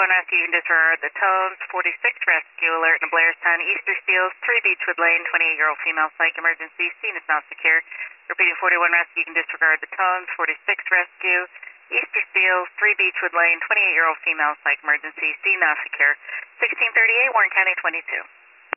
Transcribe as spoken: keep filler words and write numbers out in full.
forty-one rescue, you can disregard the tones. forty-six rescue, alert in Blairstown, Easter Steels, three Beechwood Lane, twenty-eight-year-old female psych emergency, scene is now secure. Repeating forty-one rescue, you can disregard the tones. forty-six rescue, Easter Steels, three Beechwood Lane, twenty-eight-year-old female psych emergency, scene now secure. sixteen thirty-eight, Warren County twenty-two.